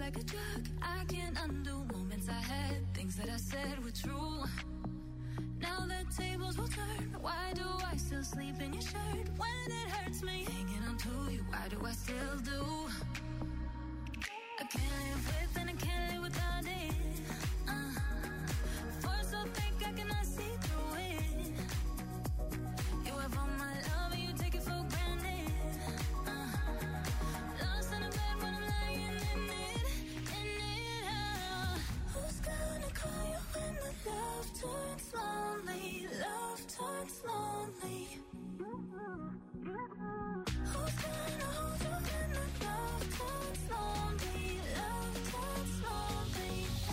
like a drug. I can't undo moments I had. Things that I said were true. Now the tables will turn. Why do I still sleep in your shirt? When it hurts me hanging on to you, why do I still do? I can't live with and I can't live without it. Force so thick I cannot see through it. You have all my love and you take it for granted. Lost in a bed when I'm lying in it. Who's gonna call you when the love turns lonely? Love turns lonely. Who's gonna hold you when the love turns lonely? Love turns lonely.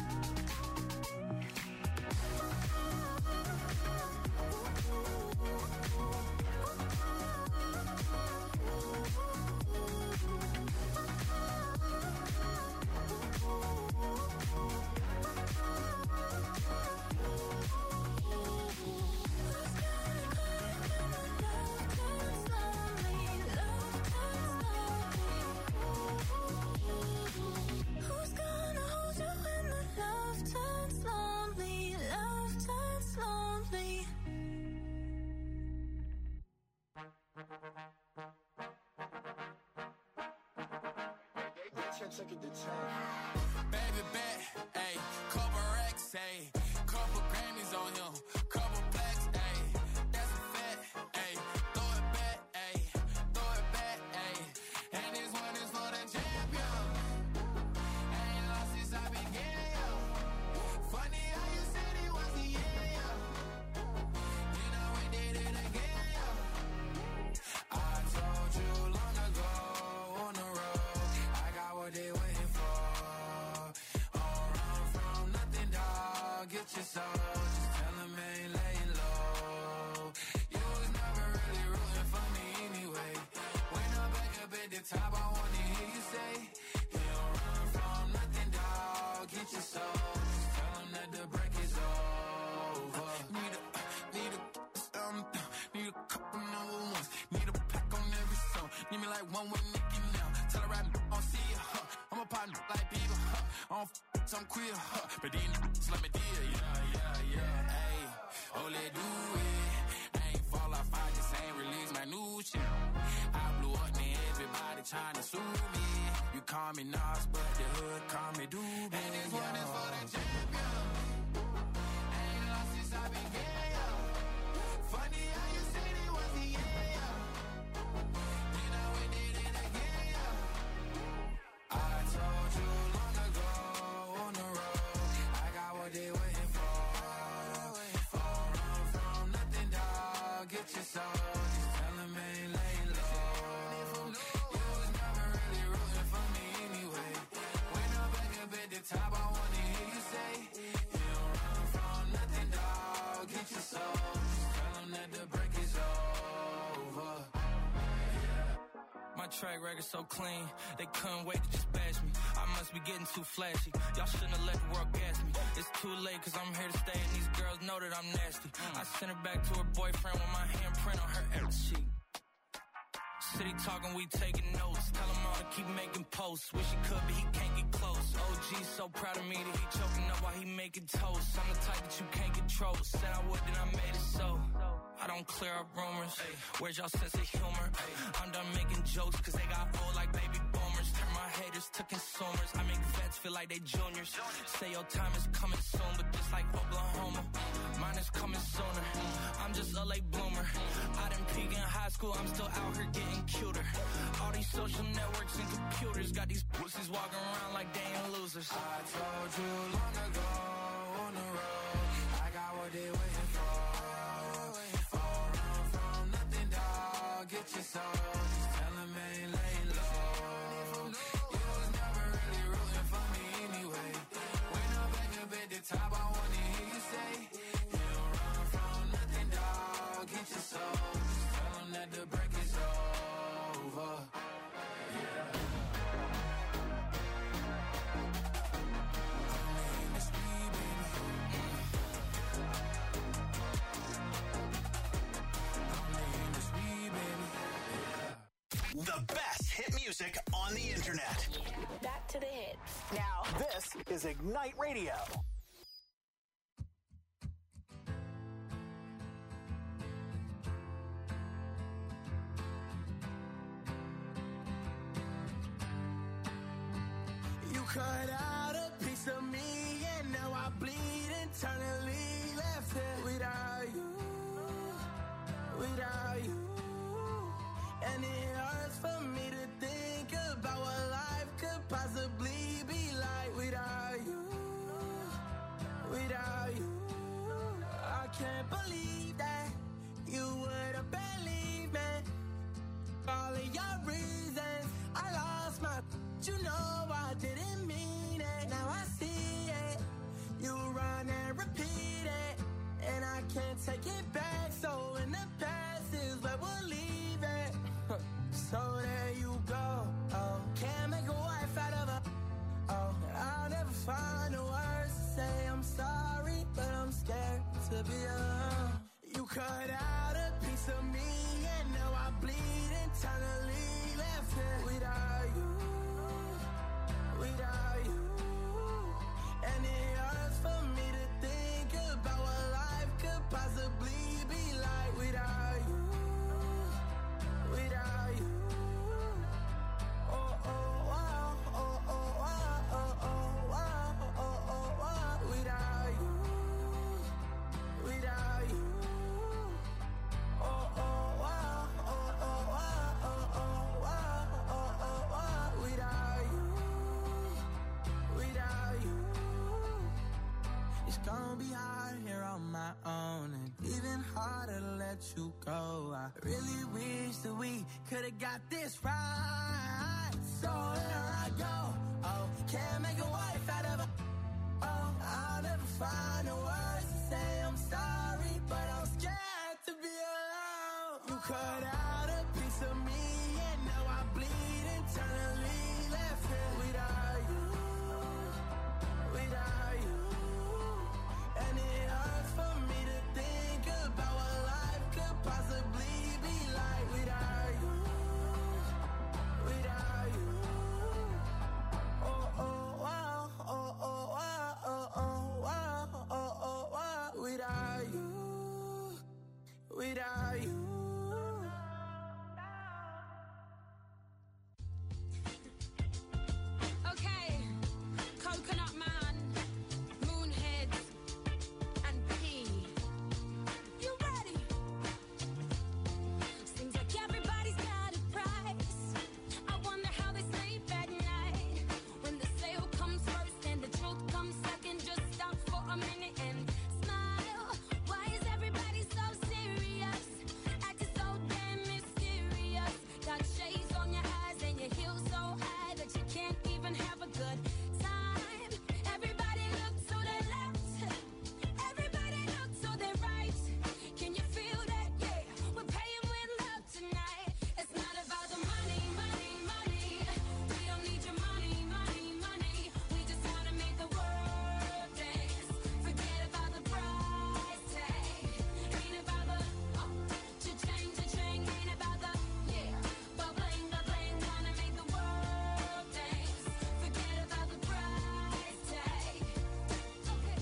Baby bet, ayy, couple racks, ayy, couple Grammys on him, couple blacks, ayy, that's a fact, ayy, throw it back, ayy, throw it back, ayy, and this one is for the champion. Ain't lost since I began, yo. Funny how you said it was the end, yo. You know we did it again, yo. I told you long ago on the road, I got what they waiting for. Get your soul, just tell him I ain't laying low. You was never really rooting for me anyway. When I'm back up at the top, I wanna hear you say, you don't run from nothing, dog. Get your soul, just tell him that the break is over. Need a couple number ones. Need a pack on every song. Need me like one with Nicki now. Tell her I don't see ya, I'm a partner like people, I don't I'm queer, but these niggas let me deal, yeah, ayy, oh, let do it, I ain't fall off, I just ain't release my new shit, I blew up, man, everybody trying to sue me, you call me Nas, but the hood call me Doobie, and this one is for the champion, ain't lost since I began, yo, funny how you said it was the end, yo, you know we did it again, yo, I told you long ago, what they waiting for. Don't run from nothing, dog. Get your soul. Just tell them I ain't laying low. You was never really rooting for me anyway. When I'm back up at the top, I wanna hear you say, you don't run from nothing, dog. Get your soul. Just tell them that the break is over. My track record so clean, they couldn't wait to just bash me. I must be getting too flashy. Y'all shouldn't have let the world gas me. It's too late cause I'm here to stay and these girls know that I'm nasty. I sent her back to her boyfriend with my handprint on her every sheet. City talking, we taking notes. Tell him all to keep making posts. Wish he could, but he can't get close. OG so proud of me that he choking up while he making toast. I'm the type that you can't control. Said I would, then I made it so. I don't clear up rumors. Where's y'all sense of humor? I'm done making jokes cause they got old like baby boomers. Turn my haters to consumers. I make vets feel like they juniors. Say your time is coming soon, but just like Oklahoma, mine is coming sooner. I'm just a late bloomer. I didn't peak in high school, I'm still out here getting cuter. All these social networks and computers got these pussies walking around like they ain't losers. I told you long ago on the road, I got what they waiting for. Don't run from nothing, dog. Get your soul. Just tell them I ain't laying low. You was never really rooting for me anyway. When I'm back up at the top, I wanna hear you say, you don't run from nothing, dog. Get your soul. Just tell them that the break is over. Yeah. The best hit music on the internet. Back to the hits. Now, is Ignite Radio. You cut out a piece of me and now I bleed internally, left here without you, without you. And it hurts for me to think about what life could possibly be like without you, without you. I can't believe that you would have believed me. All of your reasons, I lost my, you know I didn't mean it. Now I see it. You run and repeat it, and I can't take it back. So in the past is where we'll leave it. So there you go. Oh, can't make a wife out of her. Oh, I'll never find the words to say I'm sorry, but I'm scared to be alone. You cut out a piece of me, and now I bleed internally, left here without you, without you. And it hurts for me to think about what life could possibly be like without you, without you. Oh, oh, wow, oh, oh, wow, oh, oh, wow, oh, oh, wow, without you, without you. Oh, oh, wow, oh, oh, wow, oh, oh, wow, oh, oh, wow, without you, without you. It's gonna be hard here on my own, and even harder to let you go. I really wish that we could've got this right. So here I go. Oh, can't make a wife out of her. Oh, I'll never find the words to say I'm sorry, but I'm scared to be alone. You cut out a piece of me, and now I bleed internally, left here without you, without you. And it hurts for me to think about what life could possibly be like without you, without you. Oh, oh, wow, oh, oh, wow, oh, oh, wow, oh, oh, wow, without you, without you. Okay, Coconut Man, Moonheads, and P. You ready? Seems like everybody's got a price. I wonder how they sleep at night. When the sale comes first and the truth comes second, just stop for a minute and smile. Why is everybody so serious? Acting so damn mysterious. Got shades on your eyes and your heels so high that you can't even have a good time. Everybody look to the left. Everybody look to the right. Can you feel that? Yeah, we're paying with love tonight. It's not about the money, money, money. We don't need your money, money, money. We just wanna make the world dance. Forget about the price tag. Ain't about the cha-ching, cha-ching. Ain't about the ba-bling, ba-bling. Wanna make the world dance. Forget about the price tag. Okay.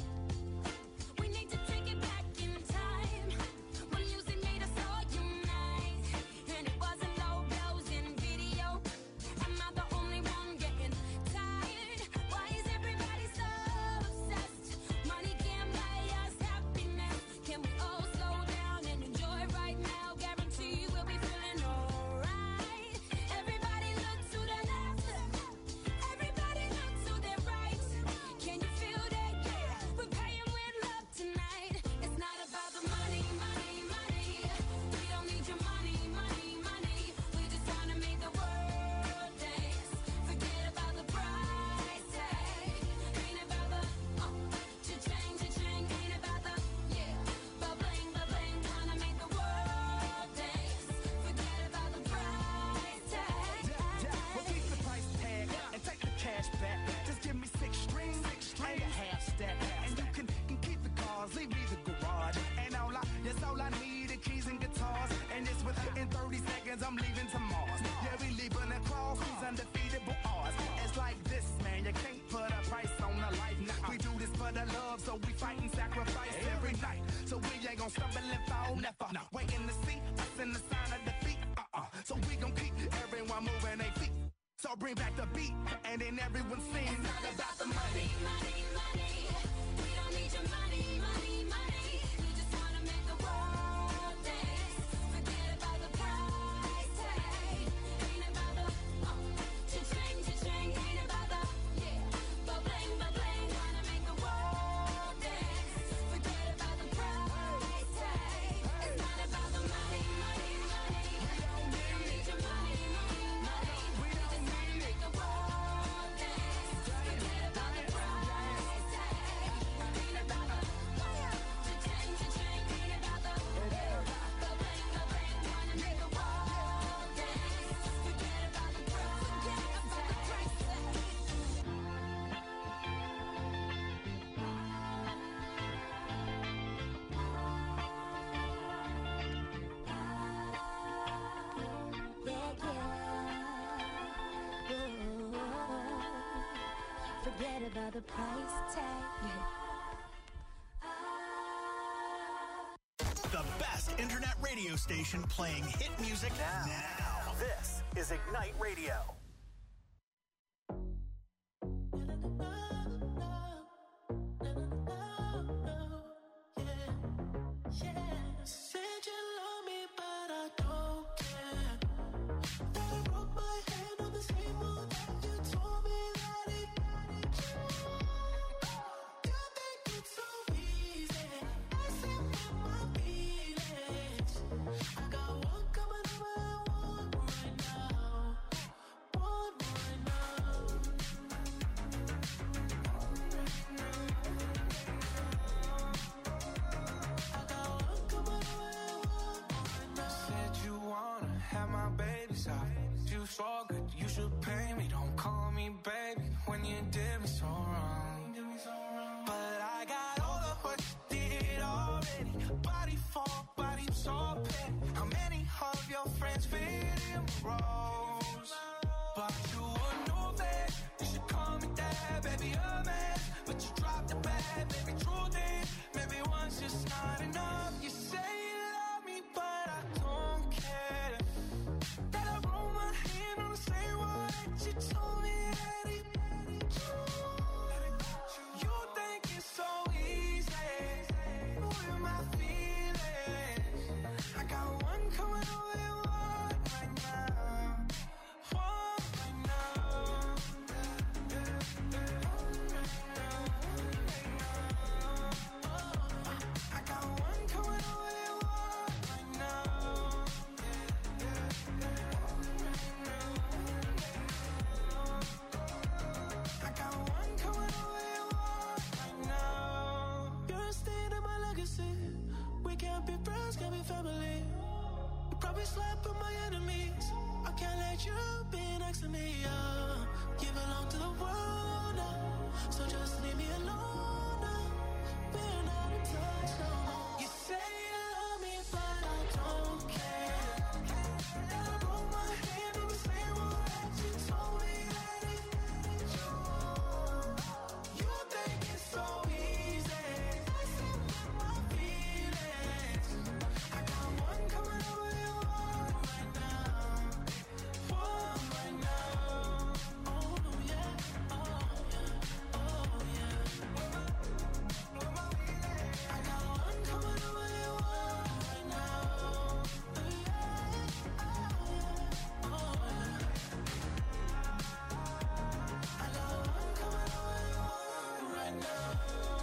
We need to take it back in time when music made us all unite, and it wasn't low blows in video. Am I the only one getting tired? Why is everybody so obsessed? Money can't buy us happiness. Can we all slow down and enjoy right now? Guarantee we'll be feeling alright. Everybody look to the left. Everybody look to the right. Can you feel that? Yeah, we're paying with love tonight. It's not about the money, money, money. We don't need your money, money, money. We just wanna make the world dance. Forget about the price tag. Ain't about the cha-ching, cha-ching. Ain't about the ba-bling, ba-bling. Wanna make the world dance. Forget about the price tag. Well, keep the price tag and take the cash back. Just give me 6 strings and a half stack. And you can keep the cars, leave me the garage. And that's all I need, the keys and guitars. And it's within 30 seconds, I'm leaving to Mars. Yeah, we leaving across these undefeatable odds. It's like this, man, you can't put a price on a life. so we fight and sacrifice every night. So we ain't gon' stumble and fall, never. No. Waiting to see us in the sign of defeat. So we gon' keep everyone moving their feet. So bring back the beat, and then everyone sings. It's not about the money, money, money. We don't need your money, money, money. We just wanna make the world dance. Forget about the price tag. Ain't about the cha-ching, cha-ching. Ain't about the ba-bling, ba-bling. Wanna make the world dance. Forget about the price tag. It's not about the money, money, money. We don't need your money, money, money. We just wanna make the world dance. Forget about the price tag. Ain't about the cha-ching, cha-ching. Ain't about the ba-bling, ba-bling. Wanna make the world dance. Forget about the price tag. Forget about the price tag. The best internet radio station playing hit music now. This is Ignite Radio. Said you love me, but I don't care. That I broke my hand on the same wall that you told me that it. You think it's so easy? I said with my feelings. I got one coming over and one right now. One right now. I got one coming over and one right now. Said you wanna have my baby's eyes. You so good, you should pay me. Don't call me baby when you did me so wrong. But I got all of what you did already. Body for body, so petty. How many of your friends fit in my roles? But you a new face. You should call me dad, baby, a man. But you dropped the bag, baby, truth is, maybe one's just not enough. You say you love me, but I don't care. That I roll my hand on the same wall that you told me that it. You think it's so easy with my feelings. I got one coming over and one right now. One right now. I got one coming over and one right now. I got one coming over and one right now. You're a stain in my legacy. We can't be friends, can't be family. You probably slept with my enemies. I can't let you be next to me. You belong to the world now, so just leave me alone now. We're not in touch no more. You say you love me, but I don't care. That I broke my hand on the same wall that you told me that it. You think it's so easy? I said with my feelings. I got one coming over and one right now. One right now. Oh yeah, oh yeah, oh yeah. I got one coming over and one right now. Yeah, oh yeah. I got one coming over and one right now.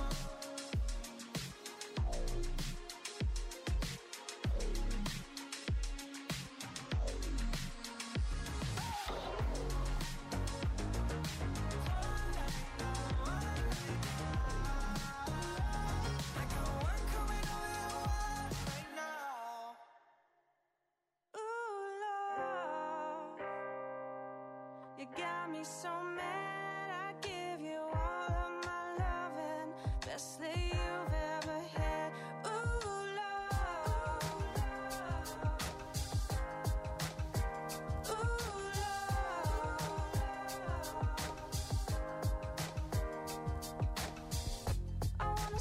I got one coming over and one right now. Ooh, love, you got me so mad. I give you all of my loving, best that you've ever had. Ooh, love, ooh, love. I wanna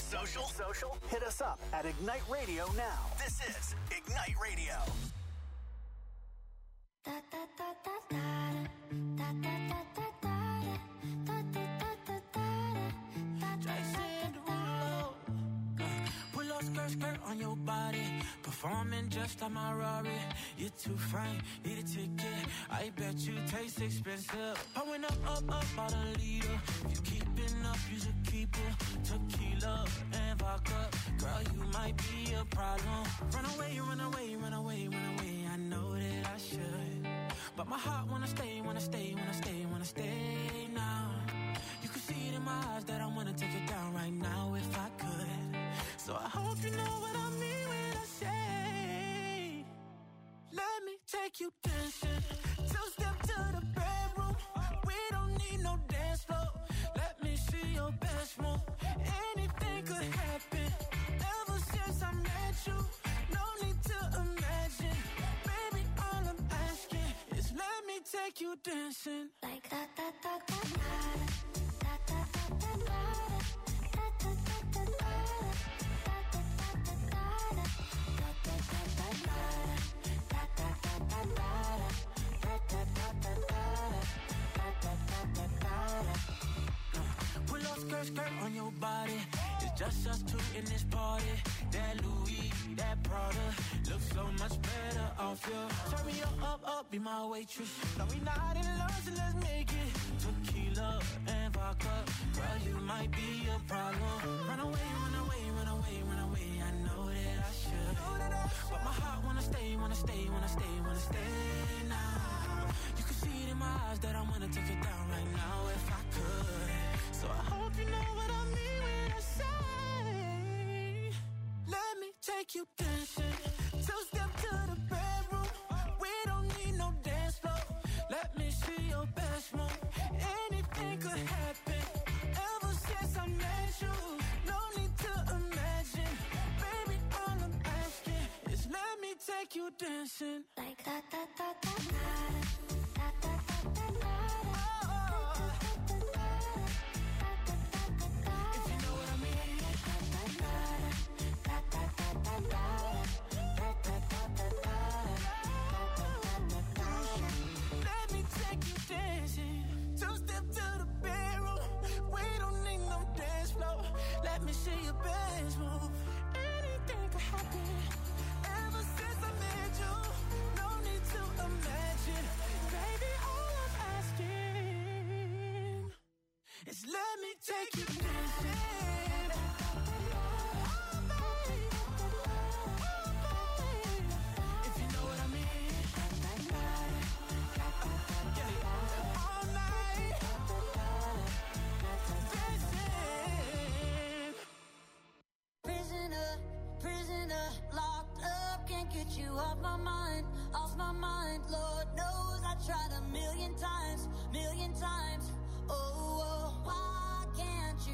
social? Hit us up at Ignite Radio now. This is Ignite Radio. Pull up skirt on your body, performing just like my Rari. You're too fine, need a ticket. I bet you taste expensive. Pouring up, about a liter. If you keeping up, you should keep it. Tequila and vodka, girl, you might be a problem. Run away, run away, run away, run away. I know that I should, but my heart wanna stay, wanna stay, wanna stay, wanna stay now. You can see it in my eyes that I wanna take it down right now if I could. So I hope you know what I mean when I say, let me take you dancing. Two-step to the bedroom. We don't need no dance floor. Let me see your best move. Anything could happen. Ever since I met you, no need to imagine. Baby, all I'm asking is let me take you dancing. Like that, that, that, that, that. Pull up skirt on your body. It's just us two in this party. That Louis, that Prada looks so much better off you. Turn me up, be my waitress. No, we not in love, so let's make it. Tequila and vodka, girl, you might be a problem. Run away, run away, run away, run away. I know that I should, but my heart wanna stay, wanna stay, wanna stay, wanna stay now. You can see it in my eyes that I wanna take it down right now if I could. So I hope you know what I mean when I say, let me take you dancing. Two-step to the bedroom. We don't need no dance floor. Let me see your best move. Anything could happen. Ever since I met you, no need to imagine. Baby, all I'm asking is let me take you dancing. Like that, that, that, that, that. Let me see your best move. Anything could happen. Ever since I met you, no need to imagine. Baby, all I'm asking is let me take you dancing. Oh, baby. Oh, baby. If you know what I mean. All night. Prisoner, locked up, can't get you off my mind, Lord knows I tried a million times, oh, why can't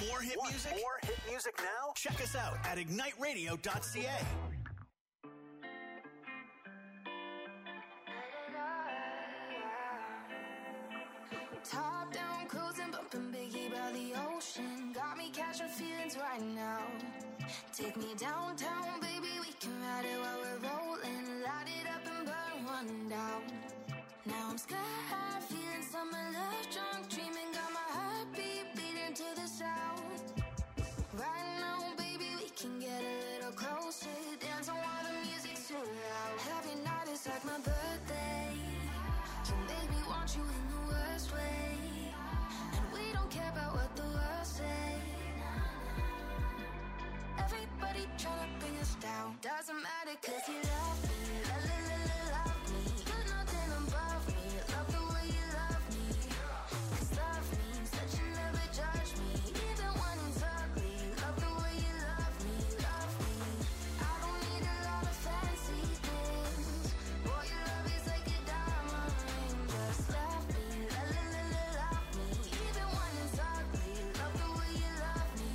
more hit music? More hit music now? Check us out at igniteradio.ca. Top down, cruising, bumping Biggie by the ocean. Got me catching feelings right now. Take me downtown, baby, we can ride it while we're rolling. Light it up and burn one down. Now I'm sky high, feeling summer love, drunk, dreaming. Got my heartbeat beating to the sound. Right now, baby, we can get a little closer. Dance on while the music's too loud. Every night is like my birthday. Can baby want you in the worst way. And we don't care about what the world say. Everybody tryna bring us down. Doesn't matter cause you love me. Love me. Put nothing above me. Love the way you love me. Cause love means that you never judge me. Even when it's ugly. Love the way you love me. Love me. I don't need a lot of fancy things. Boy, your love is like a diamond ring. Just love me. Love me. Even when it's ugly. Love the way you love me.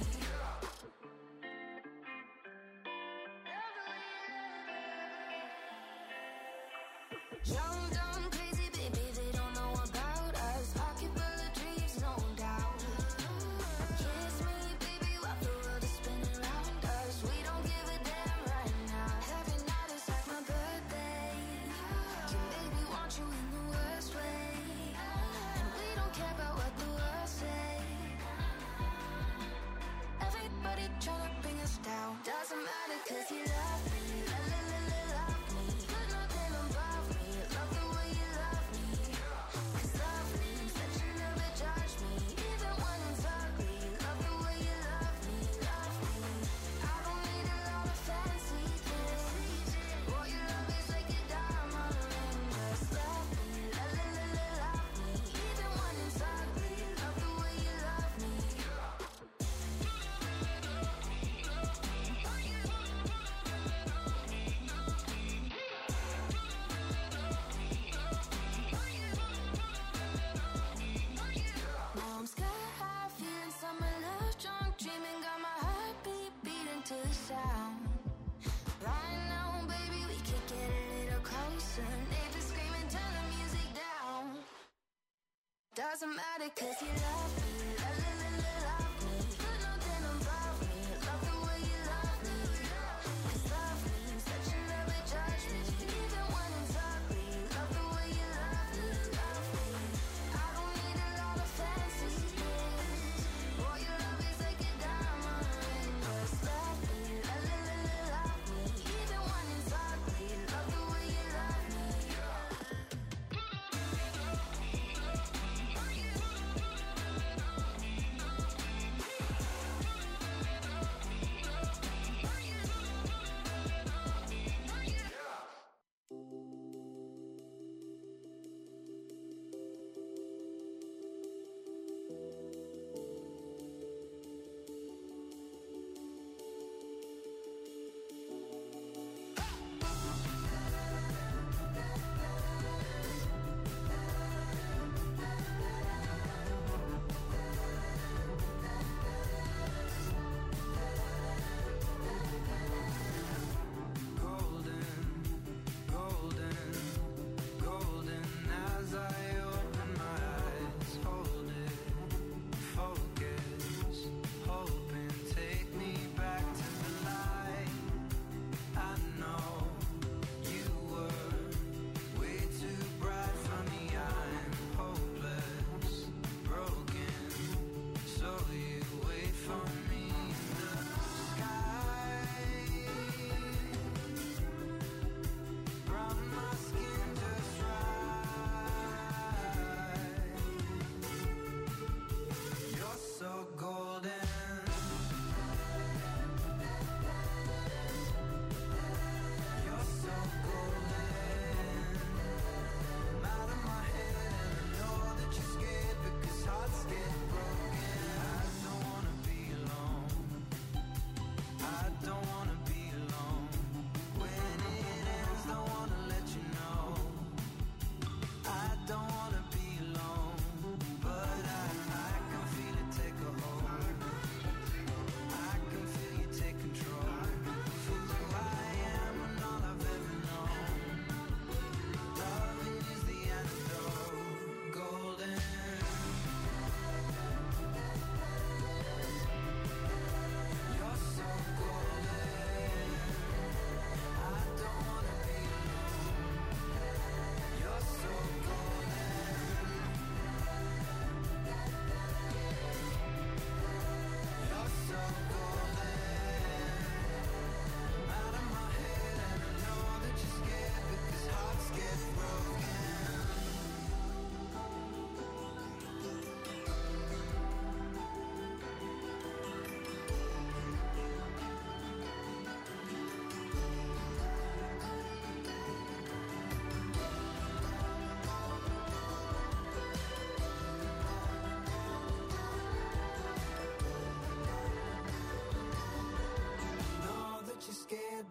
Young, dumb, crazy, baby, they don't know about us. Pocket full of dreams, no doubt. Kiss me, baby, while the world is spinning around us. We don't give a damn right now. Every night is like my birthday. Can baby want you in the worst way. And we don't care about what the world say. Everybody tryna bring us down. Doesn't matter cause you love me. Love me. Put nothing above me. Love the way you love me. Cause love means that you never judge me. Even when it's ugly. Love the way you love me. Love me. I don't need a lot of fancy things. Boy, your love is like a diamond ring. Just love me. Love me. Even when it's ugly. Love the way you love me. Now I'm sky high, feeling summer love, drunk, dreaming. Got my heartbeat beating to the sound. Right now, baby, we could get a little closer. Neighbors screaming, turn the music down. Doesn't matter cause you love me. Love me. Put nothing above me. Love the way you love me. Cause love means that you never judge me. Even when it's ugly. Love the way you love me. Love me. I don't need a lot of fancy things. Boy, your love is like a diamond ring. Just love me. Love me. Even when it's ugly. Love the way you love me.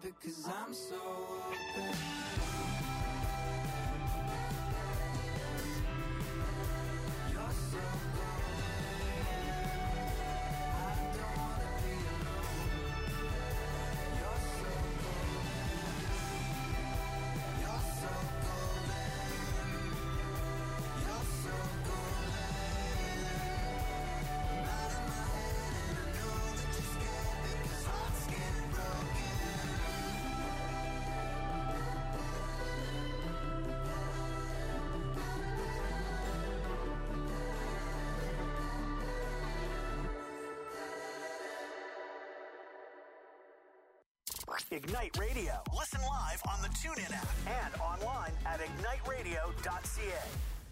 because I'm so open. You're so Ignite Radio. Listen live on the TuneIn app and online at igniteradio.ca.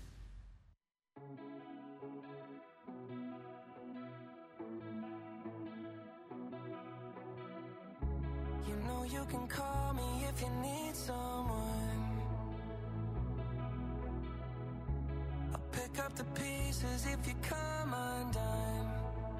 You know you can call me if you need someone. I'll pick up the pieces if you come undone.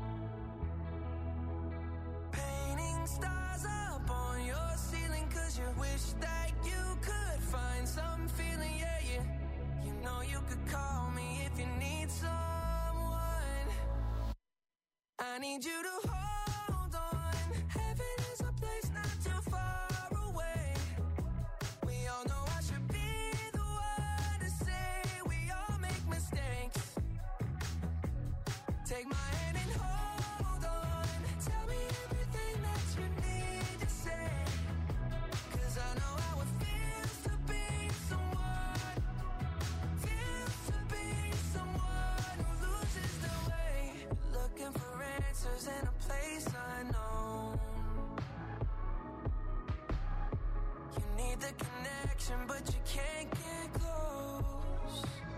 Painting stars up on your ceiling 'cause you wish that you could find some feeling, yeah, yeah. You know you could call me if you need someone. I need you to hold on. Heaven is a place not too far away. We all know I should be the one to say we all make mistakes. Take my hand and hold on. Tell me everything that you need to say. 'Cause I know how it feels to be someone. Feels to be someone who loses their way. Looking for answers in a place unknown. You need the connection, but you can't get close.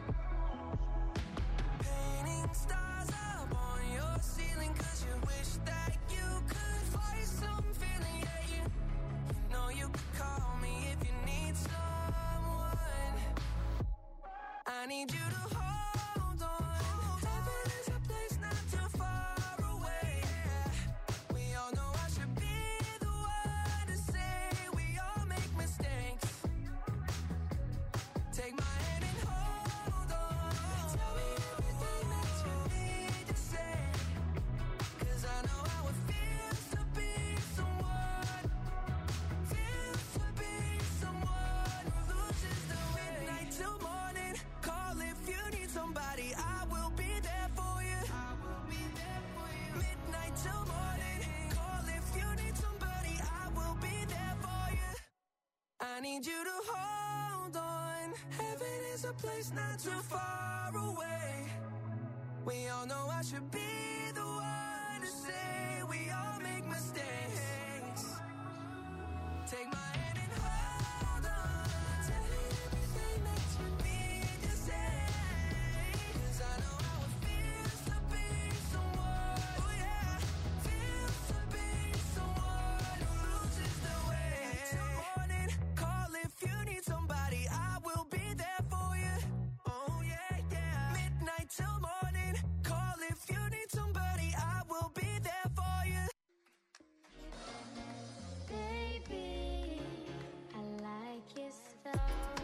Painting stars up on your ceiling 'cause you wish that you could find some feeling, yeah, yeah. You know you could call me if you need someone. I need you to hold on. Heaven is a place not too far away. We all know I should be the one to say we all make mistakes. Take my hand and hold on. Tell me everything that you need to say. 'Cause I know how it feels to be someone. Feels to be someone who loses the way. Midnight till morning. Call if you need somebody. I will be there for you. I will be there for you. Midnight till morning. Call if you need somebody. I will be there for you. I need you to hold on. Heaven is a place not too far away. We all know I should be the one to say we all make mistakes. Take my hand and hold on. Tell me everything that you need to say. 'Cause I know how it feels to be someone. Oh yeah, feels to be someone who loses their way. Till morning, call if you need somebody. I will be there for you. Oh yeah, yeah. Midnight till morning, call if you need somebody. I will be there for you. Baby, I like your style.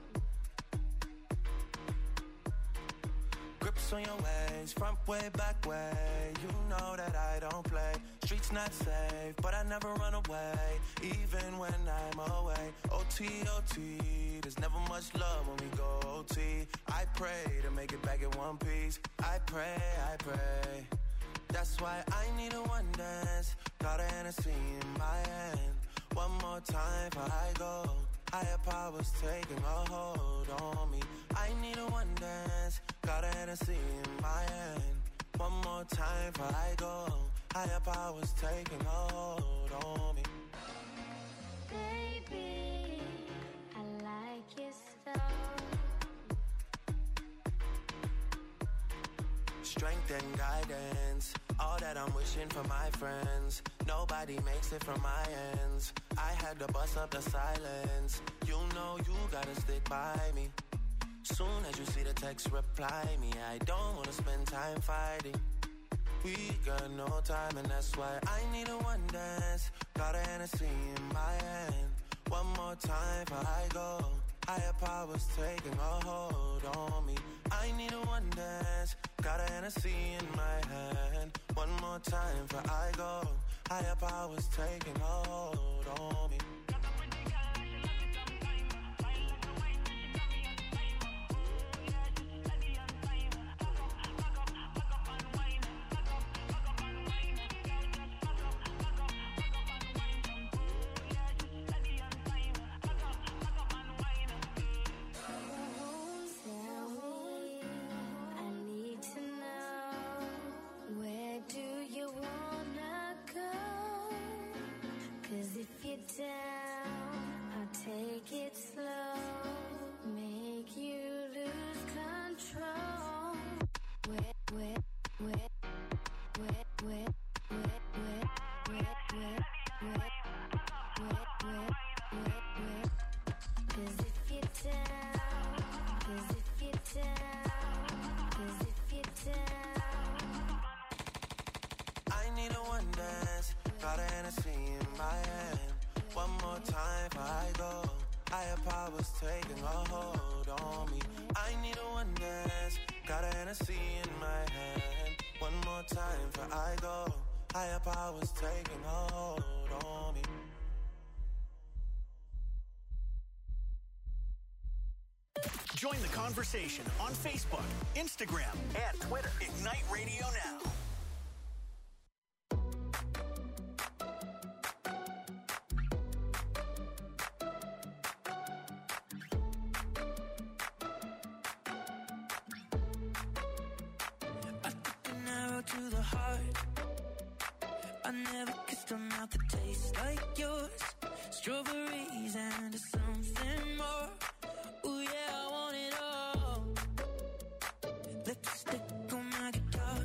Grips on your ways, front way, back way. You know that I don't play. Streets not safe, but I never run away, even when I'm away. OT, OT, there's never much love when we go OT. I pray to make it back in one piece. I pray, I pray. That's why I need a one dance. Got a Hennessy in my hand. One more time before I go. Higher powers taking a hold on me. I need a one dance. Got a Hennessy in my hand. One more time before I go. Higher powers taking a hold on me. Baby, I like your style. Strength and guidance, all that I'm wishing for my friends. Nobody makes it from my ends. I had to bust up the silence. You know you gotta stick by me. Soon as you see the text, reply me. I don't wanna spend time fighting. We got no time and that's why I need a one dance. got a Hennessy in my hand. One more time before I go. Higher powers taking a hold on me. I need a one dance, got a Hennessy in my hand. One more time before I go. Higher powers taking a hold on me. Down, I'll take it slow, make you lose control. Wet, wet, wet, wet, wet, wet, wet, wet, wet, wet, wet, wet, wet, wet. 'Cause if you're down, 'cause if you're down, 'cause if you're down. I need a one dance, got a Hennessy in my hand. One more time before I go. Higher powers taking a hold on me. I need a one dance, got a Hennessy in my hand. One more time before I go. Higher powers taking a hold on me. Join the conversation on Facebook, Instagram, and Twitter. Ignite Radio Now. To the heart, I never kissed a mouth that tastes like yours. Strawberries and something more. Ooh yeah, I want it all. Lipstick on my guitar.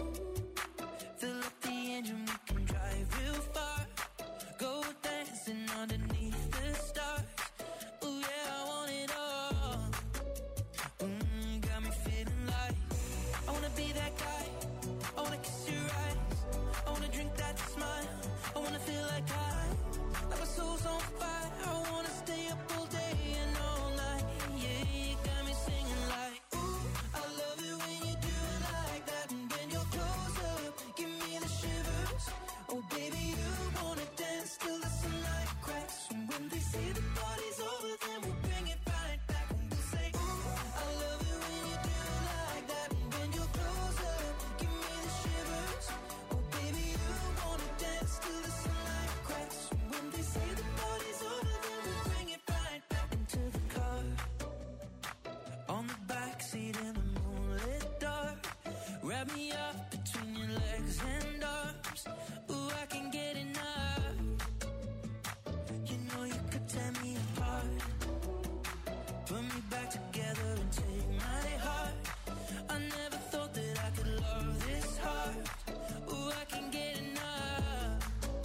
Fill up the engine, we can drive real far. Go dancing underneath the stars. Ooh yeah, I want it all. Got me feeling like I wanna be that guy. I wanna kiss your eyes, I wanna drink that smile, I wanna feel like my soul's on fire, I wanna stay up all day and all night, yeah, you got me singing like, ooh, I love it when you do it like that, and when you're close up, give me the shivers, oh baby, you wanna dance till the sunlight cracks, and when they say the party's over, then we'll bring it right back, and we'll say, ooh, I love it when you do it like that, and when you're close up, give me the shivers, oh baby, you wanna dance till the sunlight cracks, and when they say the party's over, then we'll bring it right back into the car, on the backseat in the moonlit dark, wrap me up between your legs and arms, ooh, I can get enough, you know you could tear me apart, put me back together and take my heart, I never thought that I could love this hard, ooh, I can get enough,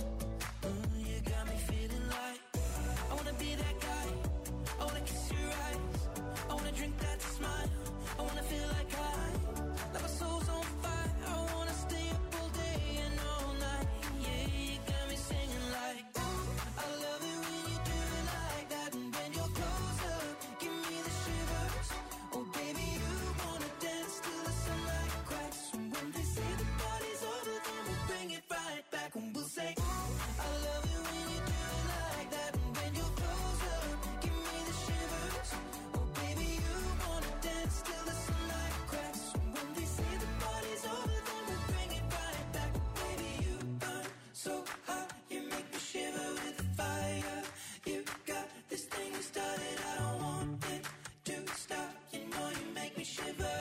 you got me feeling like, I wanna be that guy, I wanna kiss your eyes, I wanna drink that smile, I wanna feel like my soul's on fire, I wanna stay up all day and all night, yeah, you got me singing like, ooh, I love it when you do it like that, and when you're close up, give me the shivers, oh baby, you wanna dance till the sunlight cracks, and when they say the party's over, then we'll bring it right back, and we'll say, ooh, I love it when you do it like that, and when you're close up, give me the shivers, oh baby, you wanna dance till the sunlight cracks, and when they say the party's over, then we'll bring it right back, baby, you burn so hot, you make me shiver with the fire, you got this thing you started, I don't want it to stop, you know you make me shiver,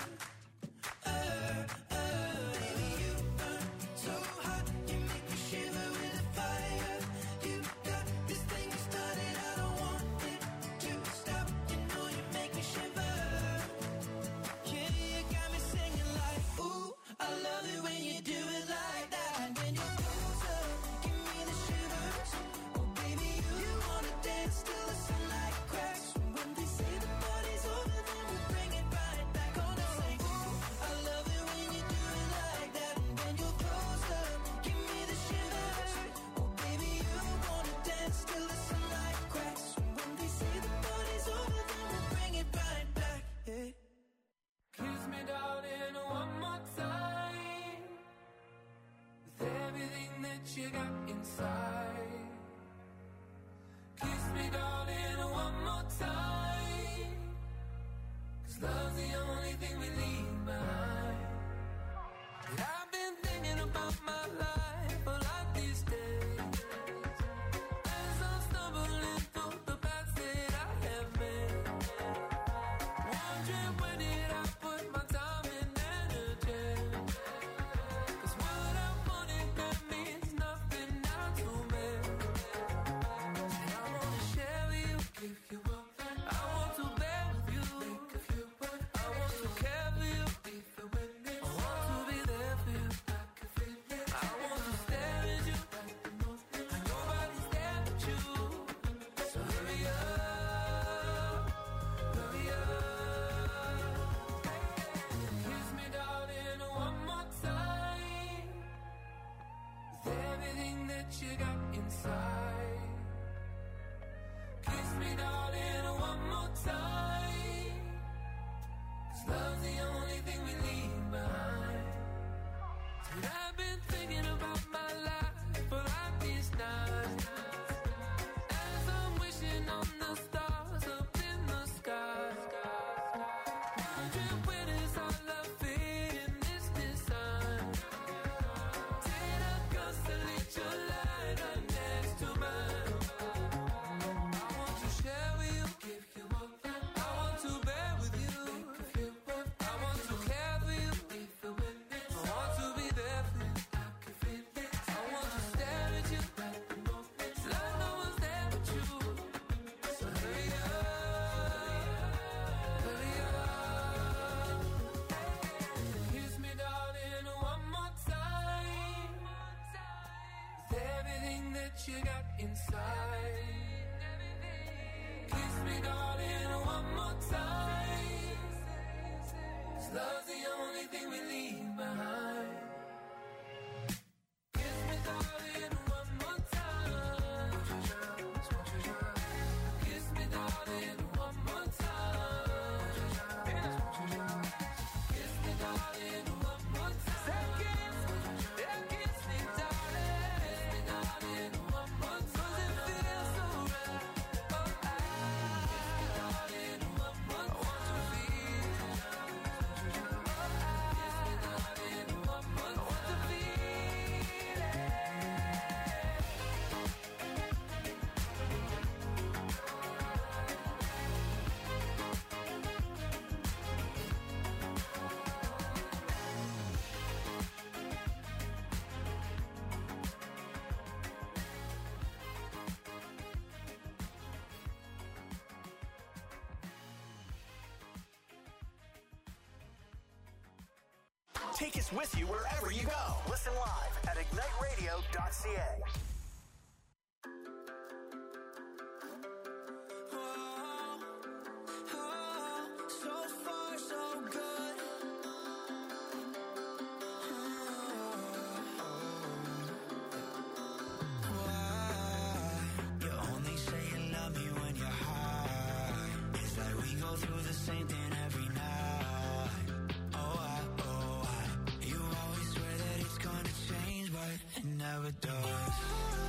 baby, you burn so hot, you make me shiver with the fire, you got this thing you started, I don't want it to stop, you know you make me shiver, yeah, you got me singing like, ooh, I love it when you do it like that, and when you're close up, give me the shivers, oh baby, you wanna dance till the sunlight cracks, and when they say the party's over, then we'll bring it right back, you got inside. Kiss me, darling, one more time. 'Cause love's the only thing we leave behind. And I've been thinking about my life for like these days, as I'm stumbling through the paths that I have made, wondering where did I put my time and energy. 'Cause what I wanted, that means nothing now to me. And I wanna share with you, give you up. I want to bear with you, think of you. I want to care for you, even when it's I want to be there for you, I can feel it. I want to stare at you, and nobody's there but you. So hurry up, hurry up. Kiss me, darling, one more time. With everything that you got inside. Kiss me, darling, one more time. 'Cause love's the only thing we leave behind. And I've been thinking about my life for like these nights, as I'm wishing on the stars up in the sky, wondering where does our love fit in this design. Did I constantly your light right next to mine? I want to share with you, give you up. I want to bear with you, think of you. I want to care for you, even when it's I want to be there for you, I can feel it. I want to stare at you, like no one's there but you. So hurry up, hurry up. Kiss me, darling, one more time. With everything that you got inside. Kiss me, darling, one more time. 'Cause love's the only thing we leave behind. Kiss me, darling, one more time. Kiss me, darling, one more time. Kiss me, darling, one more time. Kiss me, darling. Kiss me, darling, one more time. 'Cause it feels so right. Oh, darling, one more time. I want to feel. Kiss me, darling, one more time. I want to feel it. Take us with you wherever you go. Listen live at igniteradio.ca. So far, so good. You only say you love me when you're high. It's like we go through the same thing every night. You always swear that it's gonna change, but it never does.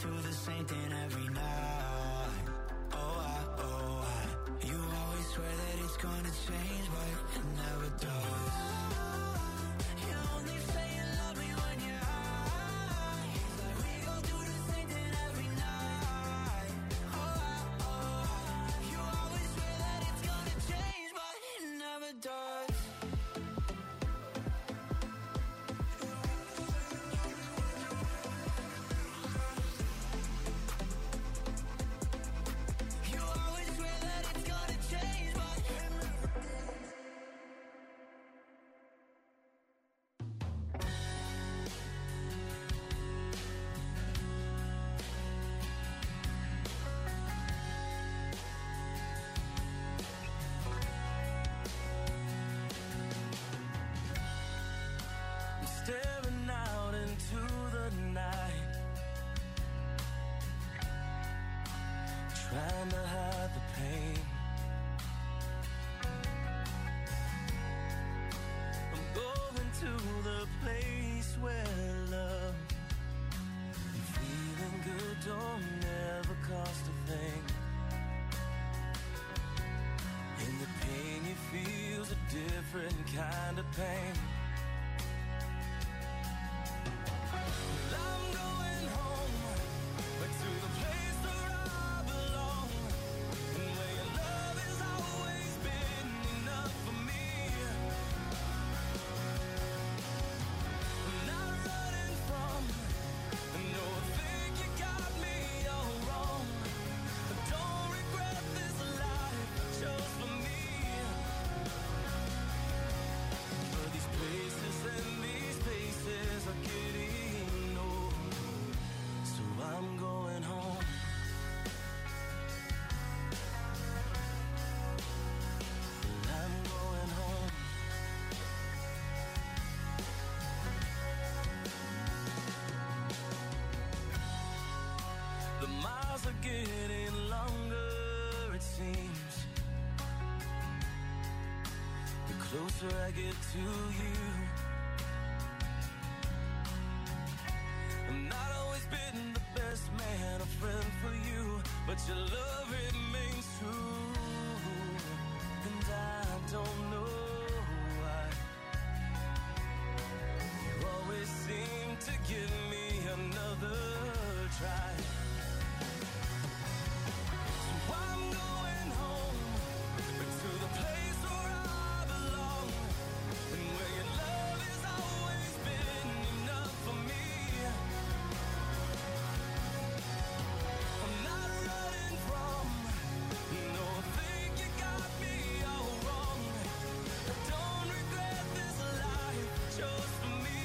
through the same thing every night. You always swear that it's gonna change, but it never does. You only say you love me when you're high. We go through the same thing every night. You always swear that it's gonna change, but it never does. Staring out into the night, trying to hide the pain. I'm going to the place where love and feeling good don't ever cost a thing. And the pain you feel's a different kind of pain. I'm going home, back to the place where I belong, and where your love has always been enough for me. I'm not running from, no, I think you got me all wrong. I don't regret this life I chose for me. But these places and these places are getting old, so I'm going home. I'm going home. The miles are getting longer, it seems. The closer I get to you, I've not always been the best man, a friend for you, but your love remains true. And I don't know why you always seem to give me another try. So I'm going home, back to the place where I belong, and where your love has always been enough for me. I'm not running from, no, I think you got me all wrong. I don't regret this life I chose for me.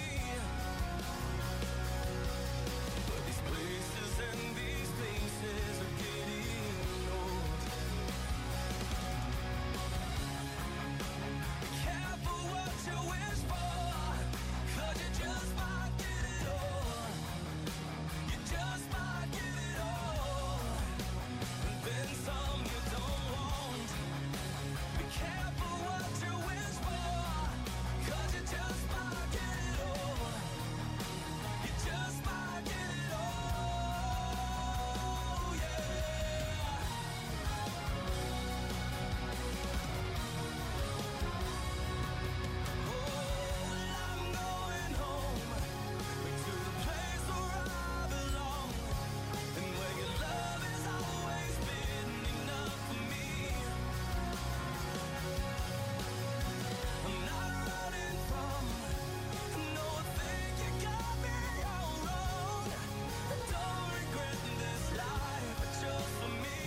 But these places and these places are getting old. Be careful what you wish for, 'cause you just might get it all. You just might get it all, and then some you don't want. Be careful what you wish for, 'cause you just might get it all. You just might get it all, yeah. I'm going home, back to the place where I belong, and where your love has always been enough for me. I'm not running from, no, I think you got me all wrong. I don't regret this life I chose for me.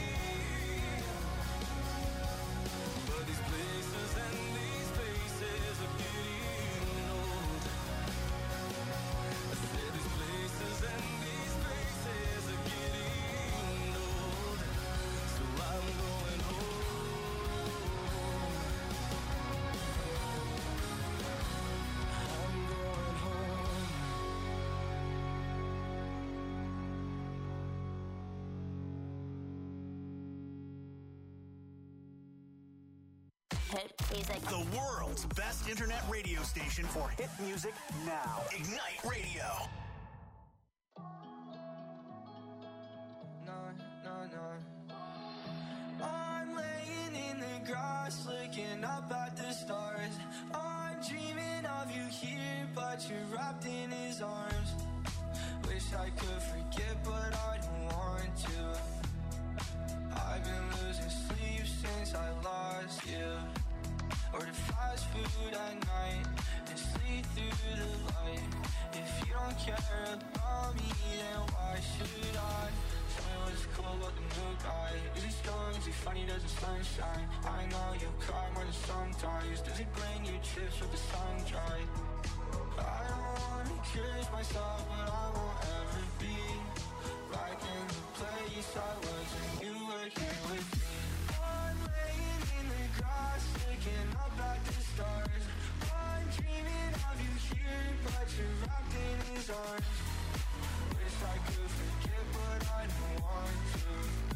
But these places and these places are getting old. I said these places and these places are getting old, so I'm going home. I'm going home. Hit music. The world's best internet radio station for hit music now. Ignite Radio. grass, looking up at the stars. I'm dreaming of you here, but you're wrapped in his arms. Wish I could forget, but I don't want to. I've been losing sleep since I lost you. Order fast food at night and sleep through the light. If you don't care about me, then why should I? Tell me what's cool about the new guy. Is he strong? Is he funny? Does the sunshine? I know you cry more than sometimes. Does he bring you chips with the sun dry? I don't wanna curse myself, but I won't ever be back in the place I was when you were here with me. I'm laying in the grass, looking up at the stars. I'm dreaming of you here, but you're wrapped in his arms. Wish I could forget, but I don't want to.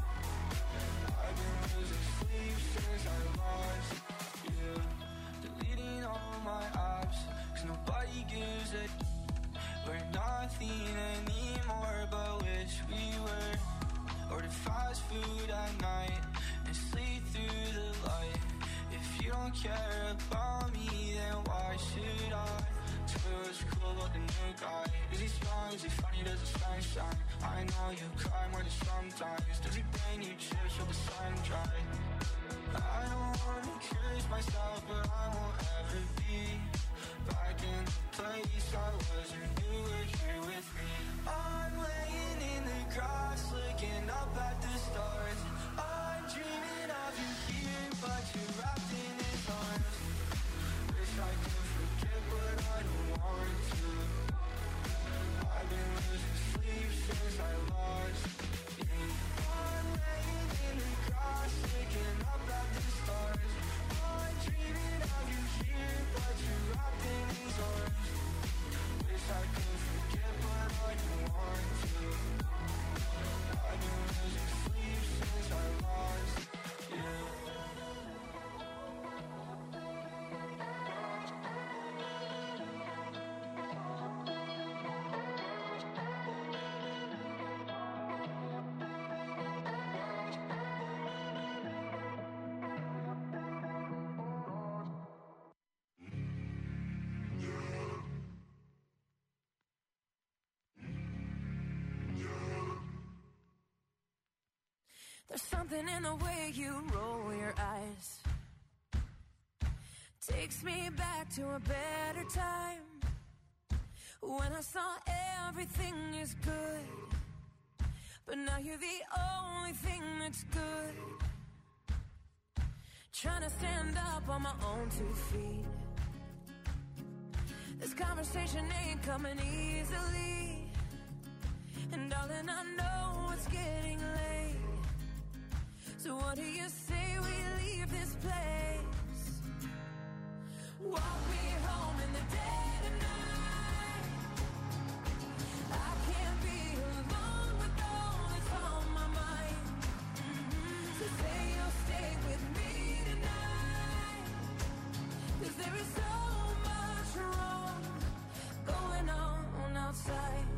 I've been losing sleep since I lost you. Deleting all my apps, 'cause nobody gives a. We're nothing anymore, but wish we were. Order fast food at night and sleep through the light. If you don't care about me, then why should I? Tell me what's cool about the new guy. Is he strong? Is he funny? Does the sun shine? I know you cry more than sometimes. Does he bring you chips with the sun dry? I don't wanna curse myself, but I won't ever be back in the place I was when you were here with me. I'm laying in the grass, looking up at the stars. I'm dreaming of you here, but you're wrapped in his arms. Wish I could forget, but I don't want to. I've been losing sleep since I lost you. I'm laying in the grass, looking up at the stars. I'm dreaming of you here, but you're wrapped in his arms. Wish I could forget, but I don't want to. I've been losing sleep since I lost you. There's something in the way you roll your eyes. Takes me back to a better time, when I saw everything is good. But now you're the only thing that's good. Trying to stand up on my own 2 feet. This conversation ain't coming easily, and darling, I know it's getting late. So what do you say we leave this place? Walk me home in the dead of night. I can't be alone with all that's on my mind. So say you'll stay with me tonight, 'cause there is so much wrong going on outside.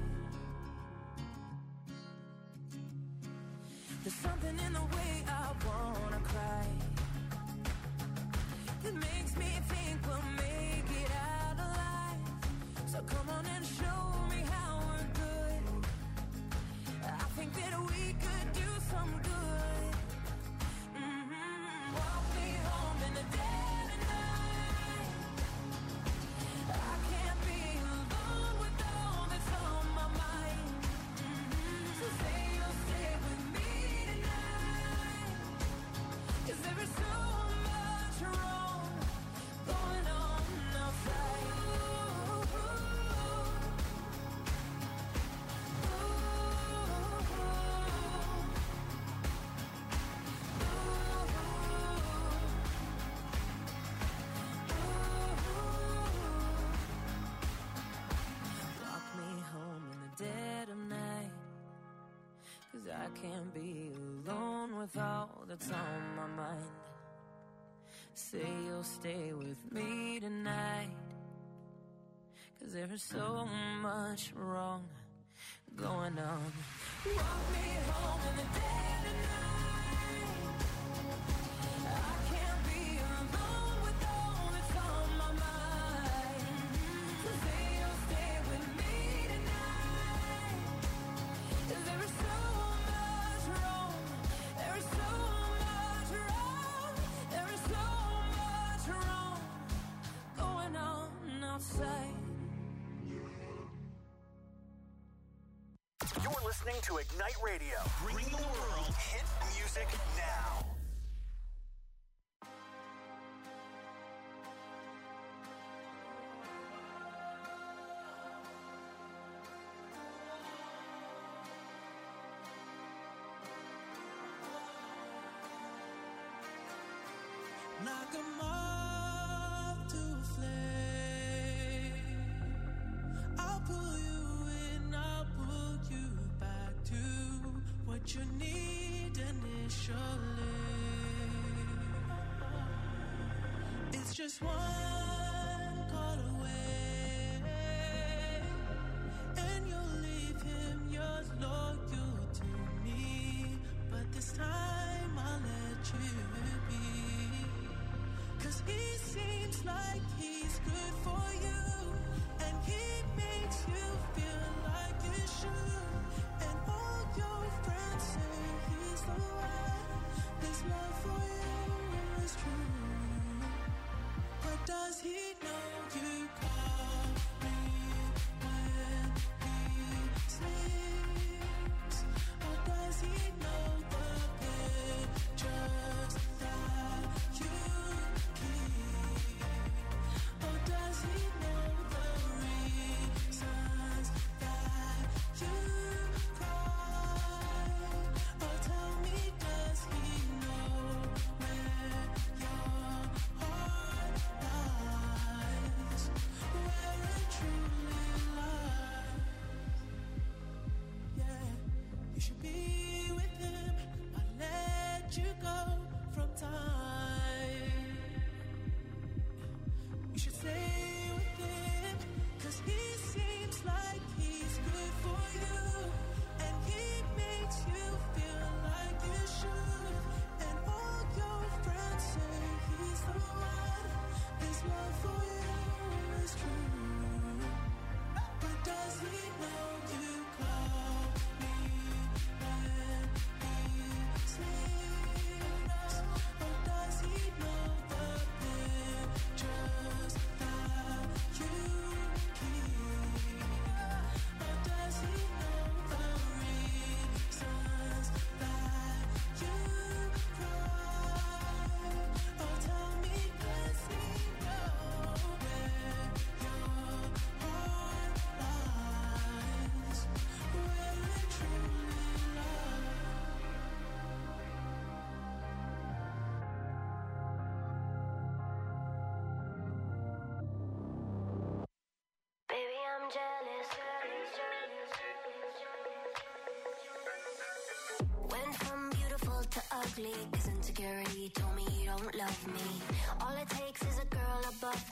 There's something in the way I wanna cry that makes me think we'll make it out alive. So come on and show me how we're good. I think that we could do some good. Walk me home in the dead of night. I can't be alone with all that's on my mind. So say you'll stay with me, 'cause there is so much wrong going on outside. Walk me home in the dead of night, 'cause I can't be alone with all that's on my mind. Say you'll stay with me tonight, 'cause there is so much wrong going on. Walk me home in the dead of night. I can't be listening to Ignite Radio, bringing the world hit music now. Like a moth to a flame, I'll pull you in, I'll pull you back to what you need initially. It's just one call away, and you'll leave him, you're loyal to me, but this time I'll let you be. 'Cause he seems like he's good for you, and he makes you feel like you should. And all your friends say he's the one. His love for you is true. But does he know you call me when he sleeps? Or does he know the pictures that you keep? Or does he know the reasons that you cry? Or tell me, does he know where your heart lies? Where it truly lies? Yeah, you should be with him. I'll let you go from time. You should stay with him, 'cause he seems like he's good for you, and he makes you feel like you should. And all your friends say he's the one. His love for you is true. But does he know you call me when he sleeps? Or does he know the pictures that you keep? Or does he know the reasons that you cry? Or tell me, does he know where your heart lies? Where it truly lies? Baby, I'm jealous. Went from beautiful to ugly, 'cause insecurity told me you don't love me. All it takes is a girl above